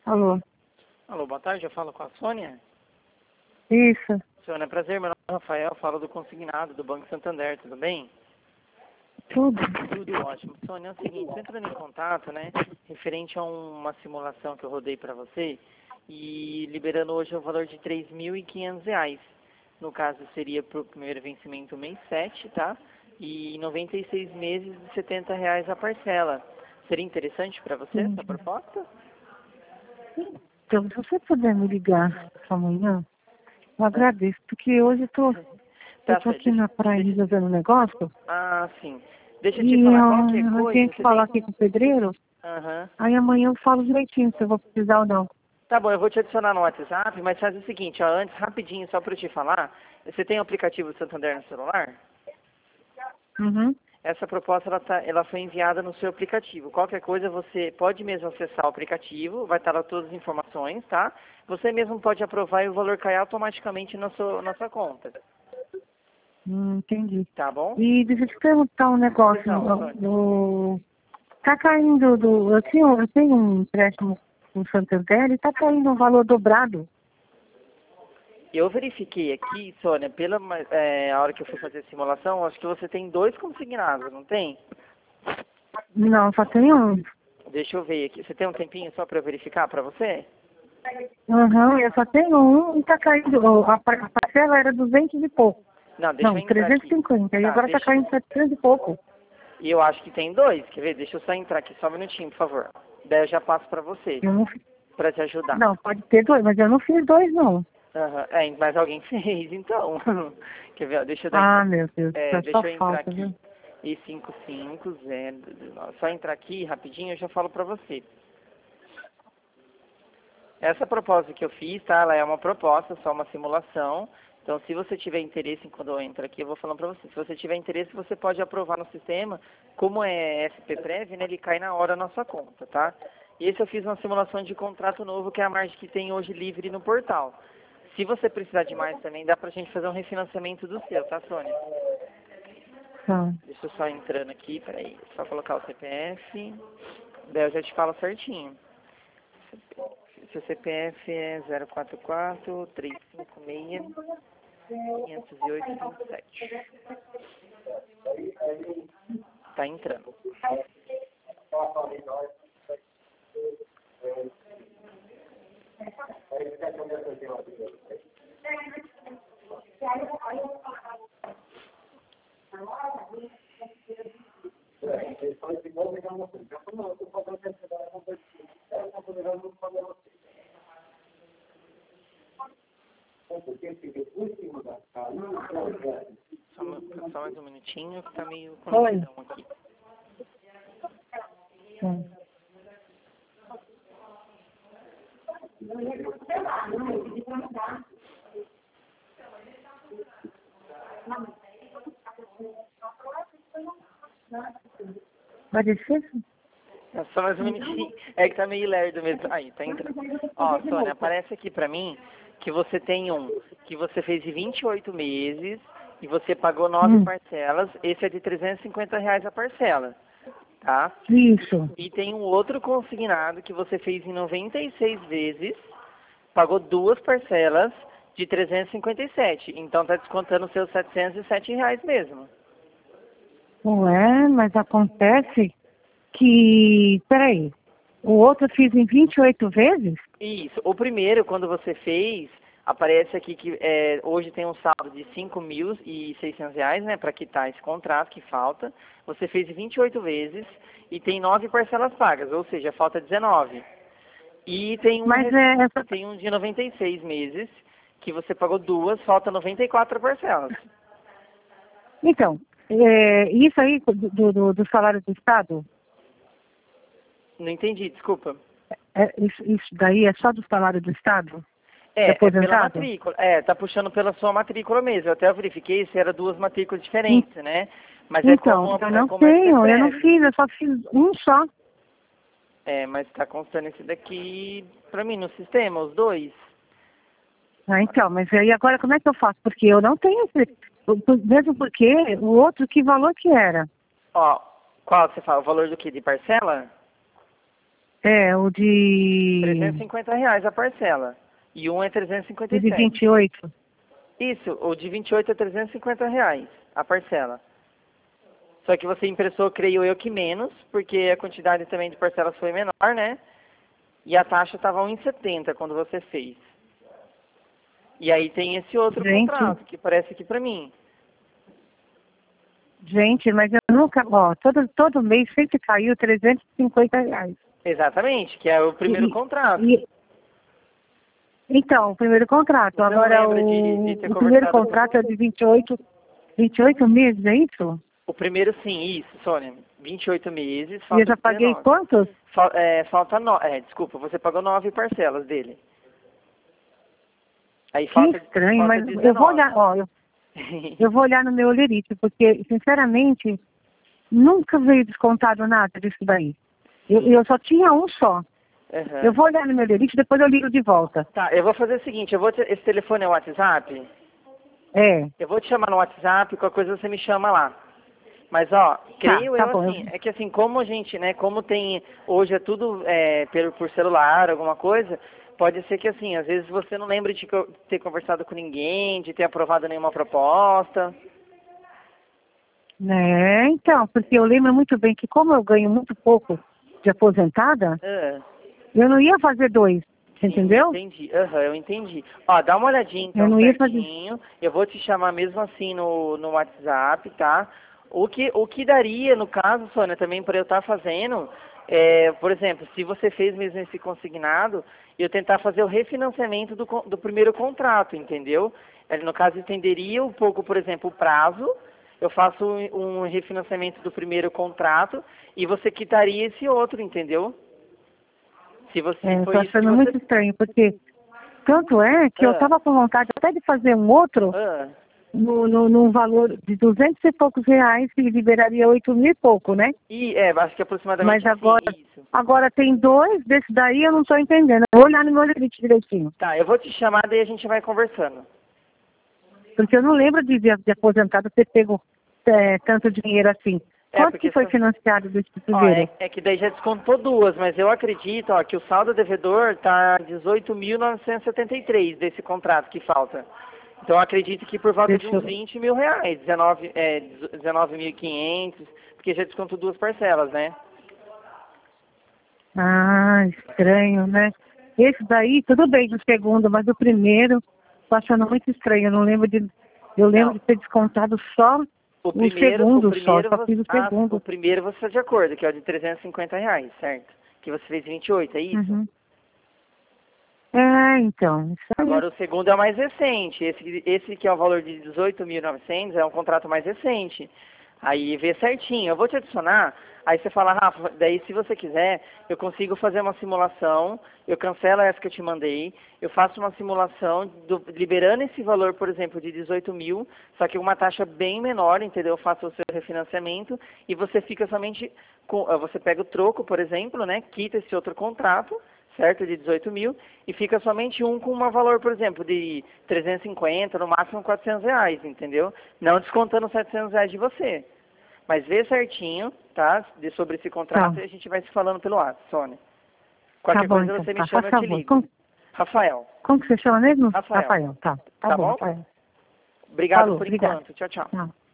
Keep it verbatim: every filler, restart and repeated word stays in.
Alô? Alô, boa tarde, eu falo com a Sônia. Isso. Sônia, prazer, meu nome é Rafael, falo do consignado do Banco Santander, tudo bem? Tudo. Tudo ótimo. Sônia, é o seguinte, estou entrando em contato, né, referente a uma simulação que eu rodei para você e liberando hoje o valor de três mil e quinhentos reais. No caso, seria para o primeiro vencimento mês sete, tá? E noventa e seis meses de setenta reais a parcela. Seria interessante para você essa Entendi. proposta? Então, se você puder me ligar amanhã, eu agradeço, porque hoje eu tô, eu Tá tô certo, aqui deixa, na praia deixa, resolvendo um negócio, ah, sim. Deixa eu te e falar, qualquer eu, eu coisa, tenho que você falar tem... aqui com o pedreiro, Aham. aí amanhã eu falo direitinho se eu vou precisar ou não. Tá bom, eu vou te adicionar no WhatsApp, mas faz o seguinte, ó, antes, rapidinho, só para eu te falar, você tem o aplicativo do Santander no celular? Uhum. Essa proposta, ela, tá, ela foi enviada no seu aplicativo. Qualquer coisa, você pode mesmo acessar o aplicativo, vai estar lá todas as informações, tá? Você mesmo pode aprovar e o valor cai automaticamente na sua, na sua conta, Hum, entendi. tá bom? E deixa eu te perguntar um negócio. Não, ó, Sônia. Do, tá caindo do. Eu tenho, eu tenho um empréstimo com o Santander e tá caindo um valor dobrado. Eu verifiquei aqui, Sônia, pela é, a hora que eu fui fazer a simulação, acho que você tem dois consignados, não tem? Não, só tem um. Deixa eu ver aqui. Você tem um tempinho só para eu verificar para você? Aham, eu só tenho um e tá caindo. ó, A, par- a parcela era duzentos e pouco. Não, deixa eu Não, entrar trezentos e aqui. cinquenta. E Tá, agora tá deixa. caindo setecentos e pouco. E eu acho que tem dois. Quer ver? Deixa eu só entrar aqui, só um minutinho, por favor. Daí eu já passo para você, Eu não, fi- para te ajudar. não, pode ter dois, mas eu não fiz dois, não. Aham. É, mas alguém fez, então. Quer ver? Ó, deixa eu dar Ah, entra- meu Deus, é, tá só deixa eu entrar falta, aqui. viu? E cinco cinco zero. Só entrar aqui rapidinho, eu já falo para você. Essa proposta que eu fiz, tá? Ela é uma proposta, só uma simulação. Então, se você tiver interesse, quando eu entro aqui, eu vou falando para você. Se você tiver interesse, você pode aprovar no sistema. Como é S P Prev, né? Ele cai na hora na sua conta, tá? E esse eu fiz uma simulação de contrato novo, que é a margem que tem hoje livre no portal. Se você precisar de mais também, dá pra gente fazer um refinanciamento do seu, tá, Sônia? Tá. Deixa eu só entrando aqui, peraí. Só colocar o C P F. Daí eu já te falo certinho. Seu C P F é zero quatro quatro, três cinco seis, cinco zero oito, cinco sete. Tá entrando. Só, ma- só mais um minutinho que tá meio com Oi. lentidão aqui. Tá. Pode ser? É só mais um minutinho. É que tá meio lerdo mesmo. Aí, tá entrando. Ó, Sônia, aparece aqui pra mim que você tem um que você fez de vinte e oito meses e você pagou nove Hum, parcelas. Esse é de trezentos e cinquenta reais a parcela, tá? isso. E tem um outro consignado que você fez em noventa e seis vezes, pagou duas parcelas de trezentos e cinquenta e sete. Então tá descontando os seus setecentos e sete reais mesmo. Ué, mas acontece que... Peraí. O outro eu fiz em vinte e oito vezes? Isso. O primeiro, quando você fez, aparece aqui que é, hoje tem um saldo de cinco mil e seiscentos reais, né, para quitar esse contrato que falta. Você fez vinte e oito vezes e tem nove parcelas pagas, ou seja, falta dezenove. E tem um, Mas res- é... Essa... tem um de noventa e seis meses, que você pagou duas, falta noventa e quatro parcelas. Então, é, isso aí do, do, do salário do Estado, Não entendi, desculpa. é, isso, isso daí é só do salário do Estado? Do É, é pela aposentado? matrícula. É, tá puxando pela sua matrícula mesmo. Eu até verifiquei se era duas matrículas diferentes, né? Mas é como, Então, eu é não como é tenho, eu não Prev. fiz, eu só fiz um só. É, mas tá constando esse daqui pra mim no sistema, os dois. Ah, então, mas aí agora como é que eu faço? Porque eu não tenho esse, mesmo porque o outro, que valor que era? Ó, qual você fala? O valor do que? De parcela? É, o de... trezentos e cinquenta reais a parcela. E um é trezentos e cinquenta e o de sete. vinte e oito. Isso, o de vinte e oito é trezentos e cinquenta reais a parcela. Só que você emprestou, creio eu, que menos, porque a quantidade também de parcelas foi menor, né? E a taxa estava um e setenta quando você fez. E aí tem esse outro Gente. contrato, que parece aqui pra mim. Gente, mas eu nunca... Ó, todo, todo mês sempre caiu trezentos e cinquenta reais. Exatamente, que é o primeiro E- contrato. e- então, o primeiro contrato. Você não Agora, lembra o, de- de ter o primeiro conversado contrato é de vinte e oito, vinte e oito meses, é isso? O primeiro sim, isso, Sônia. vinte e oito meses, E eu falta já paguei dezenove. quantos? Fal- é, falta no... é, desculpa, você pagou nove parcelas dele. Aí Que falta, estranho, falta mas dezenove. eu vou olhar, ó, eu, eu vou olhar no meu olerite, porque, sinceramente, nunca veio descontado nada disso daí. Eu, eu só tinha um só. Aham. Eu vou olhar no meu olerite, depois eu ligo de volta. Tá, eu vou fazer o seguinte, eu vou te... esse telefone é o WhatsApp? É, Eu vou te chamar no WhatsApp, qualquer coisa você me chama lá. Mas ó, creio tá eu bom, assim, eu- é que assim, como a gente, né, como tem, hoje é tudo é, pelo, por celular, alguma coisa, pode ser que assim, às vezes você não lembra de co- ter conversado com ninguém, de ter aprovado nenhuma proposta. né, então, porque eu lembro muito bem que como eu ganho muito pouco de aposentada, Ah, eu não ia fazer dois, você sim, entendeu? entendi. Aham, eu entendi. Ó, dá uma olhadinha Eu então não ia fazer. certinho. Eu vou te chamar mesmo assim no, no WhatsApp, tá? O que, o que daria, no caso, Sônia, também para eu estar fazendo, é, por exemplo, se você fez mesmo esse consignado, eu tentar fazer o refinanciamento do, con- do primeiro contrato, entendeu? Eh, No caso, estenderia um pouco, por exemplo, o prazo, eu faço um, um refinanciamento do primeiro contrato e você quitaria esse outro, entendeu? Se você É, eu tô foi isso que achando você... muito estranho, porque tanto é que eu Ah, estava com vontade até de fazer um outro ah. no, no, num valor de duzentos e poucos reais, que liberaria oito mil e pouco, né? E é, acho que Mas aproximadamente assim, agora, isso. agora tem dois, desse daí eu não estou entendendo. Eu vou olhar no meu limite direitinho. Tá, eu vou te chamar, daí a gente vai conversando. Porque eu não lembro de, de, de aposentado ter pego é, tanto dinheiro assim. É, Quanto porque... que foi só- financiado desse Ó, é, primeiro? é que daí já descontou duas, mas eu acredito, ó, que o saldo devedor tá dezoito mil novecentos e setenta e três desse contrato que falta. Então eu acredito que por volta de Deixa uns eu... vinte mil reais, dezenove, é, dezenove mil e quinhentos, porque já descontou duas parcelas, né? Ah, estranho, né? Esse daí, tudo bem do segundo, mas o primeiro, tô achando muito estranho. Eu não lembro de... Eu lembro Não, de ter descontado só o o primeiro, o segundo só, primeiro, só você, fiz o ah, o segundo. primeiro você está de acordo, que é o de trezentos e cinquenta reais, certo? Que você fez vinte e oito, é isso? Uhum. É, então, isso aí. Agora o segundo é o mais recente. Esse, esse que é o valor de dezoito mil e novecentos é um contrato mais recente. Aí vê certinho. Eu vou te adicionar. Aí você fala, Rafa, daí se você quiser, eu consigo fazer uma simulação. Eu cancelo essa que eu te mandei. Eu faço uma simulação do- liberando esse valor, por exemplo, de dezoito mil, só que uma taxa bem menor, entendeu? Eu faço o seu refinanciamento e você fica somente com, ah, você pega o troco, por exemplo, né? Quita esse outro contrato, certo? De dezoito mil, e fica somente um com um valor, por exemplo, de trezentos e cinquenta, no máximo quatrocentos reais, entendeu? Não descontando setecentos reais de você. Mas vê certinho, tá? De, sobre esse contrato Tá, e a gente vai se falando pelo WhatsApp, Sônia. tá Qualquer bom coisa então. você me Tá, chama, faz eu te favor. ligo. Como, Rafael. como que você chama mesmo? Rafael. Tá, tá Tá bom, bom? Rafael. Obrigado Falou, por obrigado. enquanto. Tchau, tchau. Tchau.